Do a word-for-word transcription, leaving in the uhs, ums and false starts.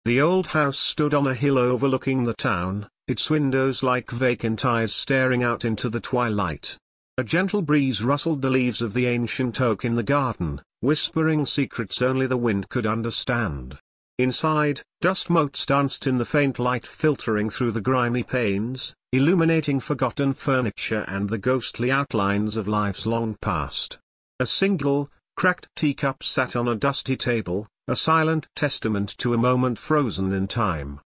The old house stood on a hill overlooking the town, its windows like vacant eyes staring out into the twilight. A gentle breeze rustled the leaves of the ancient oak in the garden, whispering secrets only the wind could understand. Inside, dust motes danced in the faint light filtering through the grimy panes, illuminating forgotten furniture and the ghostly outlines of lives long past. A single, cracked teacup sat on a dusty table, a silent testament to a moment frozen in time.